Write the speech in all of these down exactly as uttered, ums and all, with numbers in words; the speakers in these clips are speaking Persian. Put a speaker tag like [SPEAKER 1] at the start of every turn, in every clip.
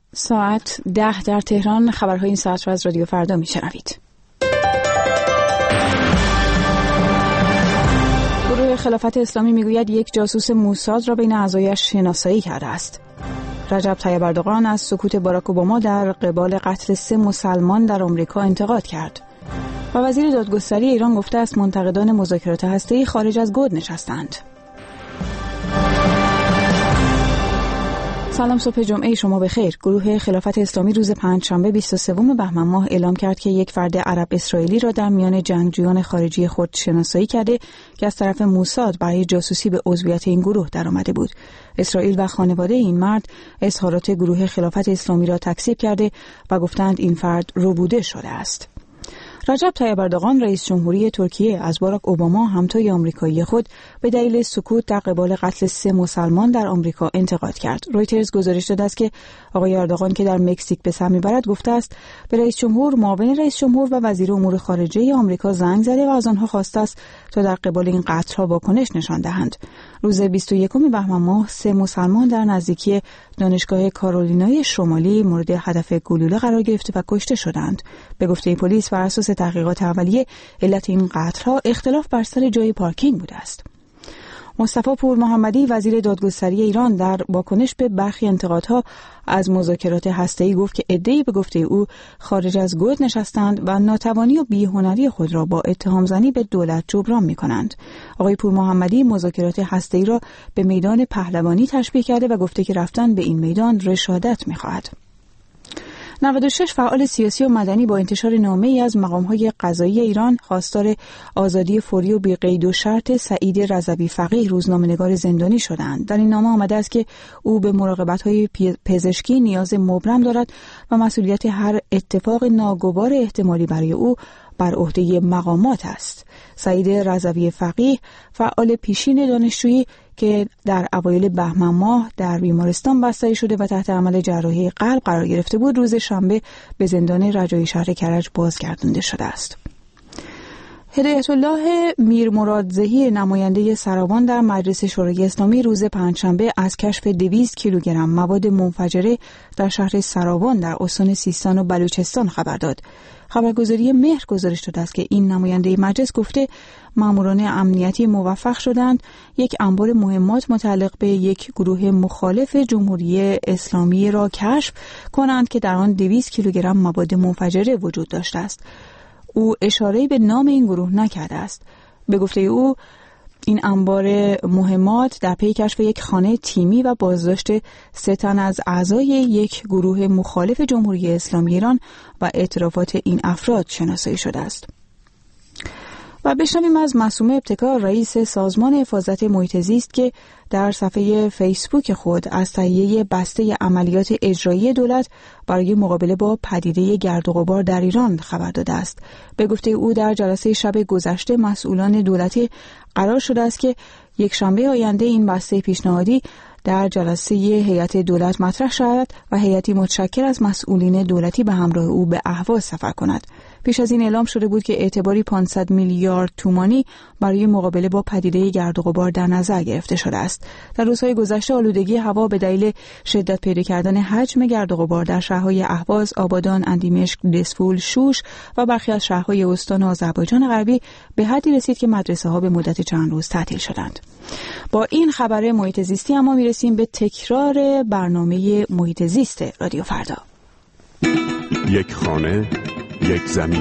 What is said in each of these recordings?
[SPEAKER 1] ساعت ده در تهران. خبرهای این ساعت را از رادیو فردا میشنوید. گروه خلافت اسلامی میگوید یک جاسوس موساد را بین اعضایش شناسایی کرده است. رجب طیب اردوغان از سکوت باراک اوباما در قبال قتل سه مسلمان در آمریکا انتقاد کرد. و وزیر دادگستری ایران گفته است منتقدان مذاکرات هسته‌ای خارج از گود نشستند. سلام، صبح جمعه شما بخیر. گروه خلافت اسلامی روز پنجشنبه بیست و سوم بهمن ماه اعلام کرد که یک فرد عرب اسرائیلی را در میان جنگجویان خارجی خود شناسایی کرده که از طرف موساد برای جاسوسی به عضویت این گروه درآمده بود. اسرائیل و خانواده این مرد اظهارات گروه خلافت اسلامی را تکذیب کرده و گفتند این فرد ربوده شده است. رجب طیب اردوغان رئیس جمهوری ترکیه از باراک اوباما همتای آمریکایی خود به دلیل سکوت در قبال قتل سه مسلمان در آمریکا انتقاد کرد. رویترز گزارش داده است که آقای اردوغان که در مکزیک به سر میبرد گفته است به رئیس جمهور، معاون رئیس جمهور و وزیر امور خارجه آمریکا زنگ زده و از آنها خواسته است تا در قبال این قتل‌ها واکنش نشان دهند. روز بیست و یکم بهمن ماه سه مسلمان در نزدیکی دانشگاه کارولینای شمالی مورد هدف گلوله قرار گرفته و کشته شدند. به گفته پلیس بر اساس تحقیقات اولیه علت این قتل‌ها اختلاف بر سر جای پارکینگ بوده است. مصطفی پور محمدی وزیر دادگستری ایران در واکنش به برخی انتقادها از مذاکرات هسته‌ای گفت که عده‌ای به گفته او خارج از گود نشستند و ناتوانی و بی‌هنری خود را با اتهام زنی به دولت جبران می‌کنند. آقای پور محمدی مذاکرات هسته‌ای را به میدان پهلوانی تشبیه کرده و گفته که رفتن به این میدان رشادت می‌خواهد. نود و شش فعال سیاسی و مدنی با انتشار نامه‌ای از مقام‌های قضایی ایران خواستار آزادی فوری و بی‌قید و شرط سعید رضوی فقیه روزنامه‌نگار زندانی شدند. در این نامه آمده است که او به مراقبت‌های پزشکی نیاز مبرم دارد و مسئولیت هر اتفاق ناگوار احتمالی برای او بر عهده مقامات است. سعید رضوی فقیه فعال پیشین دانشجویی که در اوایل بهمن ماه در بیمارستان بستری شده و تحت عمل جراحی قلب قرار گرفته بود، روز شنبه به زندان رجایی شهر کرج بازگردانده شده است. هدایت الله میرمرادزهی نماینده سرابان در مجلس شورای اسلامی روز پنجشنبه از کشف دویست کیلوگرم مواد منفجره در شهر سرابان در استان سیستان و بلوچستان خبر داد. خبرگزاری مهر گزارش داده است که این نماینده مجلس گفته ماموران امنیتی موفق شدند یک انبار مهمات متعلق به یک گروه مخالف جمهوری اسلامی را کشف کنند که در آن دویست کیلوگرم مواد منفجره وجود داشته است. او اشاره‌ای به نام این گروه نکرده است. به گفته او این انبار مهمات در پی کشف یک خانه تیمی و بازداشت سه تن از اعضای یک گروه مخالف جمهوری اسلامی ایران و اعترافات این افراد شناسایی شده است. و بشنویم از معصومه ابتکار رئیس سازمان حفاظت محیط زیست که در صفحه فیسبوک خود از تهیه بسته عملیات اجرایی دولت برای مقابله با پدیده گرد و غبار در ایران خبر داده است. به گفته او در جلسه شب گذشته مسئولان دولتی قرار شده است که یک شنبه آینده این بسته پیشنهادی در جلسه هیئت دولت مطرح شود و هیئتی متشکل از مسئولین دولتی به همراه او به اهواز سفر کند. پیش از این اعلام شده بود که اعتباری پانصد میلیارد تومانی برای مقابله با پدیده گرد و غبار در نظر گرفته شده است. در روزهای گذشته آلودگی هوا به دلیل شدت پیدا کردن حجم گرد و غبار در شهرهای اهواز، آبادان، اندیمشک، دسفول، شوش و برخی از شهرهای استان آذربایجان غربی به حدی رسید که مدرسه‌ها به مدت چند روز تعطیل شدند. با این خبر محیط زیستی اما میرسیم به تکرار برنامه محیط زیست رادیو فردا.
[SPEAKER 2] یک خانه، یک زمین.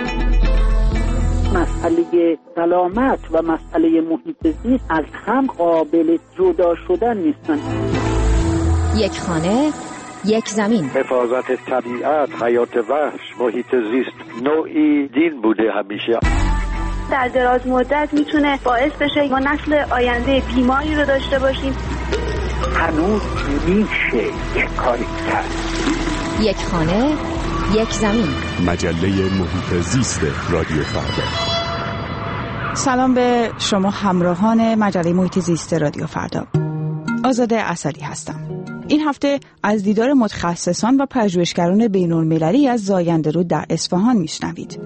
[SPEAKER 3] مسئله سلامت و مسئله محیط زیست از هم قابل جدا شدن نیستند.
[SPEAKER 4] یک خانه، یک زمین.
[SPEAKER 5] حفاظت طبیعت، حیات وحش، محیط زیست نوعی دین بوده همیشه.
[SPEAKER 6] در دراز مدت میتونه باعث بشه ما نسل آینده بیماری رو داشته باشیم.
[SPEAKER 3] هنوز میشه یک کاری کرد.
[SPEAKER 4] یک خانه، یک زمین.
[SPEAKER 2] مجله محیط زیست رادیو فردا.
[SPEAKER 1] سلام به شما همراهان مجله محیط زیست رادیو فردا. آزاده اسدی هستم. این هفته از دیدار متخصصان و پژوهشگران بین‌المللی از زاینده رود در اصفهان میشنوید.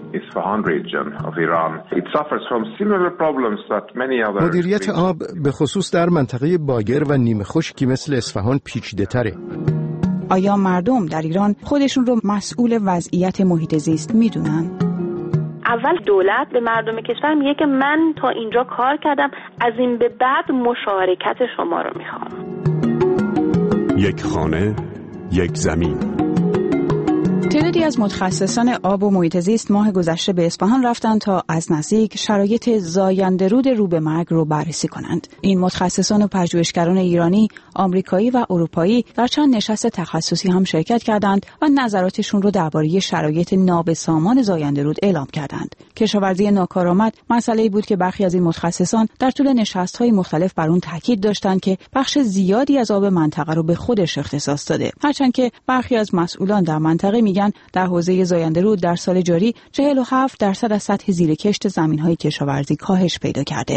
[SPEAKER 7] مدیریت آب به خصوص در منطقه باگر و نیمه خشکی مثل اصفهان پیچیده تره.
[SPEAKER 1] آیا مردم در ایران خودشون رو مسئول وضعیت محیط زیست میدونن؟
[SPEAKER 6] اول دولت به مردم کشور میگه که من تا اینجا کار کردم، از این به بعد مشارکت شما رو میخوام.
[SPEAKER 2] یک خانه، یک زمین.
[SPEAKER 1] تعدادی از متخصصان آب و محیط زیست ماه گذشته به اصفهان رفتند تا از نزدیک شرایط زاینده‌رود رو به مرگ رو بررسی کنند. این متخصصان و پژوهشگران ایرانی، آمریکایی و اروپایی در چند نشست تخصصی هم شرکت کردند و نظراتشون رو درباره شرایط نابسامان زاینده‌رود اعلام کردند. کشاورزی ناکارآمد مسئله‌ای بود که برخی از این متخصصان در طول نشست‌های مختلف بر اون تاکید داشتند که بخش زیادی از آب منطقه رو به خودش اختصاص داده. هرچند که برخی از مسئولان در منطقه میگن در حوزه زاینده‌رود در سال جاری چهل و هفت درصد از سطح زیر کشت زمین‌های کشاورزی کاهش پیدا کرده.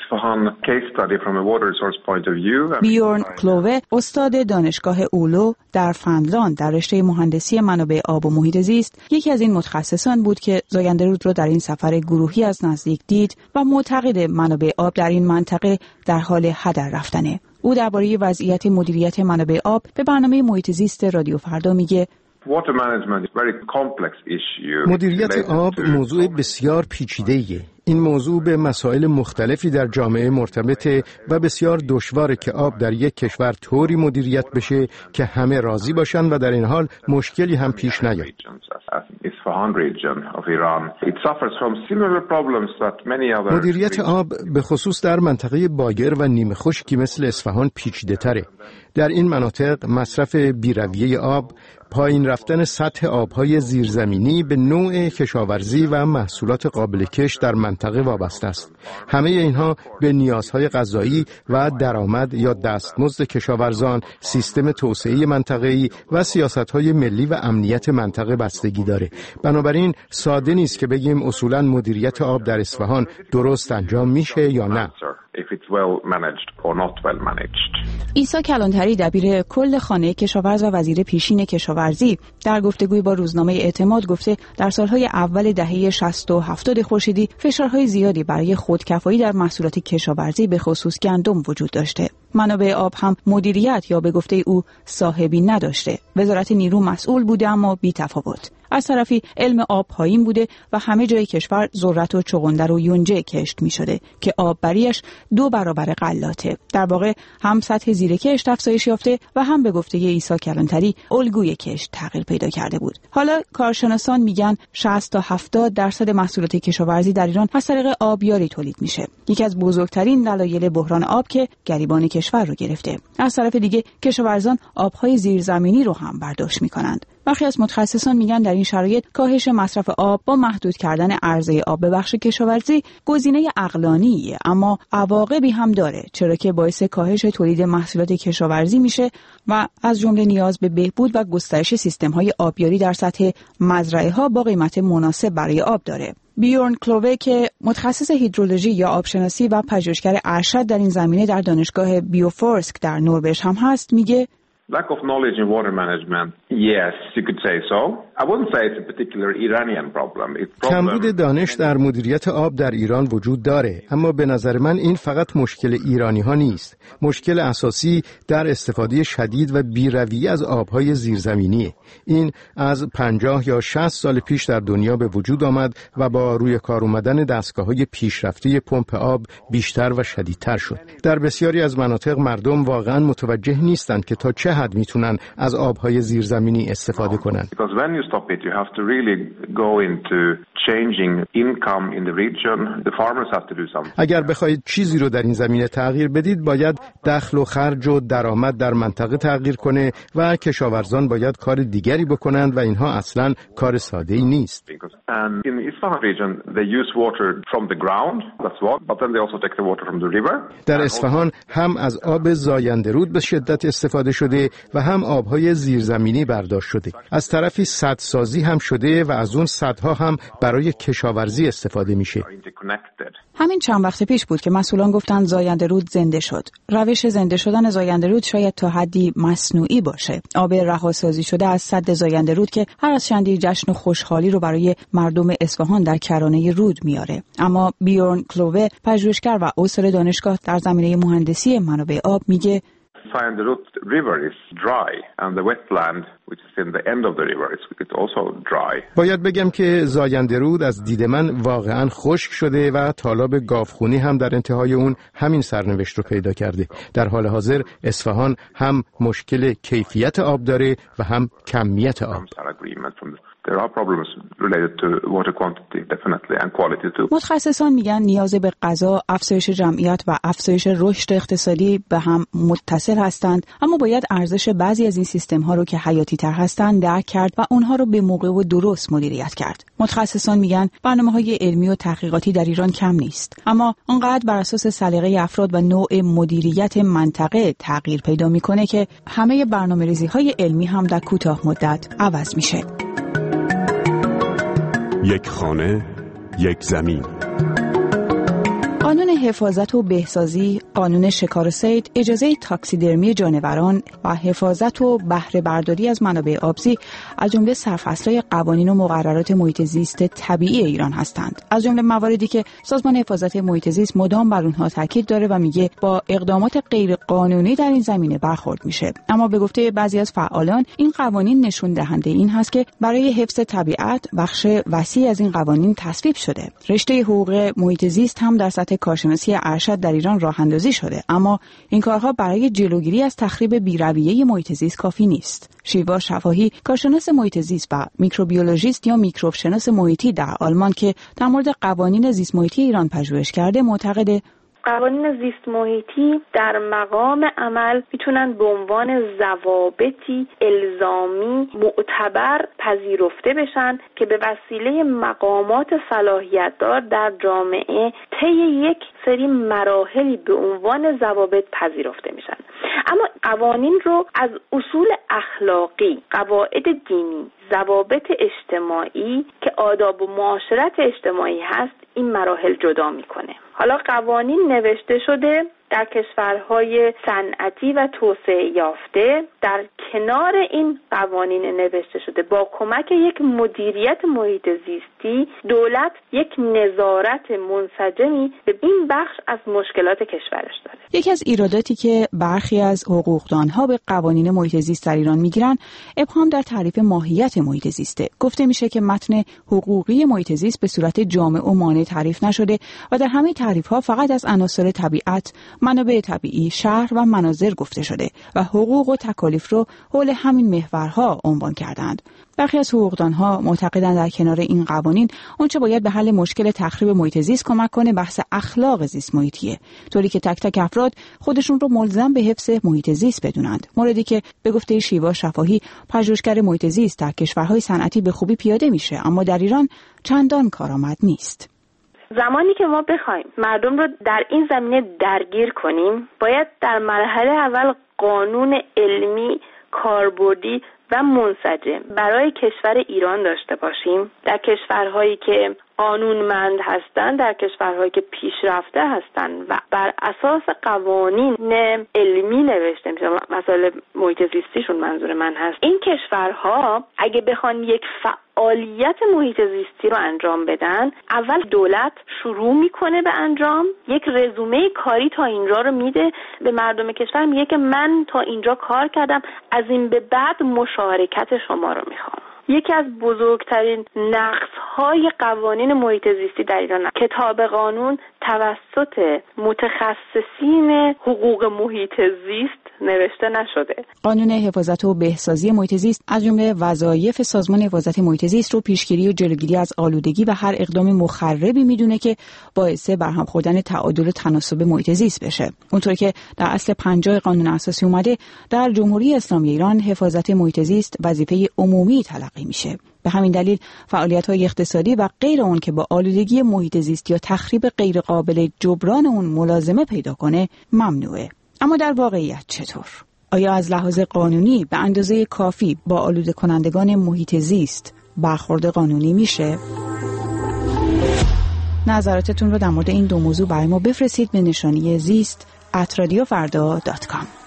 [SPEAKER 1] بیورن کلووه، استاد دانشگاه اولو در فنلاند در رشته مهندسی منابع آب و محیط زیست، یکی از این متخصصان بود که زاینده‌رود را در این سفر گروهی از نزدیک دید و معتقد منابع آب در این منطقه در حال هدر رفتنه. او درباره وضعیت مدیریت منابع آب به برنامه محیط زیست رادیو فردا میگه
[SPEAKER 7] مدیریت آب موضوع بسیار پیچیده‌ایه. این موضوع به مسائل مختلفی در جامعه مرتبطه و بسیار دشواره که آب در یک کشور طوری مدیریت بشه که همه راضی باشن و در این حال مشکلی هم پیش نیاد. مدیریت آب به خصوص در منطقه باگر و نیمه خشکی مثل اصفهان پیچیده تره. در این مناطق مصرف بی‌رویه آب، پایین رفتن سطح آبهای زیرزمینی به نوع کشاورزی و محصولات قابل کشت در منطقه وابسته است. همه اینها به نیازهای غذایی و درآمد یا دستمزد کشاورزان، سیستم توسعه منطقه‌ای و سیاست‌های ملی و امنیت منطقه بستگی داره. بنابراین ساده نیست که بگیم اصولاً مدیریت آب در اصفهان درست انجام میشه یا نه.
[SPEAKER 1] عیسی کلانتری، دبیر کل خانه کشاورز و وزیر پیشین کشاورزی، در گفتگوی با روزنامه اعتماد گفته در سالهای اول دهه شصت و هفتاد خورشیدی فشارهای زیادی برای خودکفایی در محصولات کشاورزی به خصوص گندم وجود داشته. منابع آب هم مدیریت یا به گفته او صاحبی نداشته. وزارت نیرو مسئول بوده اما بی تفاوت. از طرفی علم آب پایین بوده و همه جای کشور ذرت و چغندر و یونجه کشت می شده که آب بریش دو برابر غلاته. در واقع هم سطح زیر کشت افزایش یافته و هم به گفته عیسی کلانتری الگوی کشت تغییر پیدا کرده بود. حالا کارشناسان میگن شصت تا هفتاد درصد محصولات کشاورزی در ایران از طریق آبیاری تولید میشه. یکی از بزرگترین دلایل بحران آب که گریبان کشور رو گرفته. از طرف دیگه کشاورزان آبهای زیرزمینی رو هم برداشت میکنند. برخی از متخصصان میگن در این شرایط کاهش مصرف آب با محدود کردن عرضه آب به بخش کشاورزی گزینه عقلانیه، اما عواقبی هم داره، چرا که باعث کاهش تولید محصولات کشاورزی میشه و از جمله نیاز به بهبود و گسترش سیستم‌های آبیاری در سطح مزرعه‌ها با قیمت مناسب برای آب داره. بیورن کلووه که متخصص هیدرولوژی یا آبشناسی و پژوهشگر ارشد در این زمینه در دانشگاه بیوفورسک در نروژ هم هست، میگه
[SPEAKER 8] Lack of knowledge in water management, yes, you could say so. I wouldn't say it's a particular Iranian problem. It's
[SPEAKER 7] کمبود دانش در مدیریت آب در ایران وجود داره، اما به نظر من این فقط مشکل ایرانی ها نیست. مشکل اساسی در استفاده شدید و بی‌رویه از آبهای زیرزمینیه. این از پنجاه یا شصت سال پیش در دنیا به وجود آمد و با روی کار اومدن دستگاه‌های پیشرفته پمپ آب بیشتر و شدیدتر شد. در بسیاری از مناطق مردم واقعاً متوجه نیستند که تا چه حد میتونن از آبهای زیرزمینی استفاده کنن. اگر بخواید چیزی رو در این زمینه تغییر بدید، باید دخل و خرج و درآمد در منطقه تغییر کنه و کشاورزان باید کار دیگری بکنند و اینها اصلاً کار ساده‌ای نیست. در اصفهان هم از آب زاینده‌رود به شدت استفاده شده و هم آبهای زیرزمینی برداشت شده. از طرفی سدسازی هم شده و از اون سدها هم برای کشاورزی استفاده میشه.
[SPEAKER 1] همین چند وقت پیش بود که مسئولان گفتند زاینده‌رود زنده شد. روش زنده شدن زاینده‌رود شاید تا حدی مصنوعی باشه. آب رهاسازی شده از سد زاینده‌رود که هر از چندی جشن و خوشحالی رو برای مردم اصفهان در کرانه رود میاره. اما بیورن کلووه، پژوهشگر و استاد دانشگاه در زمینه مهندسی منابع آب، میگه
[SPEAKER 8] Zayanderud river is dry and the wetland which is in the end of the river is also dry.
[SPEAKER 7] باید بگم که زایندرود از دید من واقعاً خشک شده و تالاب گاوخونی هم در انتهای اون همین سرنوشت رو پیدا کرده. در حال حاضر اصفهان هم مشکل کیفیت آب داره و هم کمیت آب.
[SPEAKER 8] There are problems related to water quantity definitely and quality too.
[SPEAKER 1] متخصصان میگن نیاز به غذا، افزایش جمعیت و افزایش رشد اقتصادی به هم متصل هستند، اما باید ارزش بعضی از این سیستم ها رو که حیاتی تر هستند درک کرد و اونها رو به موقع و درست مدیریت کرد. متخصصان میگن برنامه‌های علمی و تحقیقاتی در ایران کم نیست، اما آنقدر بر اساس سلیقه افراد و نوع مدیریت منطقه تغییر پیدا میکنه که همه برنامه‌ریزی‌های علمی هم در کوتاه مدت عوض میشه.
[SPEAKER 2] یک خانه، یک زمین.
[SPEAKER 1] قانون حفاظت و بهسازی، قانون شکار و صید، اجازه تاکسیدرمی جانوران و حفاظت و بهره برداری از منابع آبزی از جمله سرفصل‌های قوانین و مقررات محیط زیست طبیعی ایران هستند. از جمله مواردی که سازمان حفاظت محیط زیست مدام بر اونها تاکید داره و میگه با اقدامات غیر قانونی در این زمینه برخورد میشه. اما به گفته بعضی از فعالان این قوانین نشون دهنده این هست که برای حفظ طبیعت بخش وسیع از این قوانین تصویب شده. رشته حقوق محیط زیست هم در سطح کارشناسی ارشد در ایران راه اندازی شده، اما این کارها برای جلوگیری از تخریب بی‌رویه محیط زیست کافی نیست. شیوا شفاهی، کارشناس محیط زیست و میکروبیولوژیست یا میکروب شناس محیطی در آلمان که در مورد قوانین زیست محیطی ایران پژوهش کرده، معتقده
[SPEAKER 6] قوانین زیست محیطی در مقام عمل میتونن به عنوان ضوابطی الزامی معتبر پذیرفته بشن که به وسیله مقامات صلاحیت دار در جامعه طی یک سری مراحلی به عنوان ضوابط پذیرفته میشن. اما قوانین رو از اصول اخلاقی، قواعد دینی، ضوابط اجتماعی که آداب و معاشرت اجتماعی هست این مراحل جدا میکنه. حالا قوانین نوشته شده در کشورهای صنعتی و توسعه یافته، در کنار این قوانین نوشته شده با کمک یک مدیریت محیط زیستی دولت یک نظارت منسجمی به این بخش از مشکلات کشورش داره.
[SPEAKER 1] یکی از ایراداتی که برخی از حقوقدانها به قوانین محیط زیست در ایران میگیرن ابهام در تعریف ماهیت محیط زیسته. گفته میشه که متن حقوقی محیط زیست به صورت جامع و مانع تعریف نشده و در همه تعریف‌ها فقط از عناصر طبیعت، منابع طبیعی، شهر و مناظر گفته شده و حقوق و تکالیف رو حول همین محورها عنوان کردند. برخی از حقوقدانها معتقدند در کنار این قوانین اونچه باید به حل مشکل تخریب محیط زیست کمک کنه بحث اخلاق زیست محیطیه، طوری که تک تک افراد خودشون رو ملزم به حفظ محیط زیست بدونند. موردی که به گفته شیوا شفاهی، پژوهشگر محیط زیست، در کشورهای صنعتی به خوبی پیاده میشه، اما در ایران چندان کارآمد نیست.
[SPEAKER 6] زمانی که ما بخوایم مردم رو در این زمینه درگیر کنیم، باید در مرحله اول قانون علمی، کاربردی و منسجم برای کشور ایران داشته باشیم. در کشورهایی که قانونمند هستند، در keshvarهایی که پیشرفته هستند و بر اساس قوانین علمی نوشته میشه، مسائل محیط زیستیشون منظور من هست، این کشورها اگه بخوان یک فعالیت محیط زیستی رو انجام بدن، اول دولت شروع میکنه به انجام، یک رزومه کاری تا اینجا رو میده به مردم کشور، میگه که من تا اینجا کار کردم، از این به بعد مشارکت شما رو میخوام. یکی از بزرگترین نقص‌های قوانین محیط زیستی در ایران کتاب قانون توسط متخصصین حقوق محیط زیست نوشته نشده.
[SPEAKER 1] قانون حفاظت و بهسازی محیط زیست از جمله وظایف سازمان حفاظت محیط زیست رو پیشگیری و جلوگیری از آلودگی و هر اقدام مخربی میدونه که باعث برهم خوردن تعادل و تناسب محیط زیست بشه. اونطور که در اصل پنجاه قانون اساسی اومده، در جمهوری اسلامی ایران حفاظت محیط زیست وظیفه عمومی تلقی میشه. به همین دلیل فعالیت‌های اقتصادی و غیر اون که با آلودگی محیط زیست یا تخریب غیر قابل جبران اون ملازمه پیدا کنه ممنوعه. اما در واقعیت چطور؟ آیا از لحاظ قانونی به اندازه کافی با آلوده کنندگان محیط زیست برخورد قانونی میشه؟ نظراتتون رو در مورد این دو موضوع برای ما بفرستید به نشانی زیست ات رادیو فردا دات کام.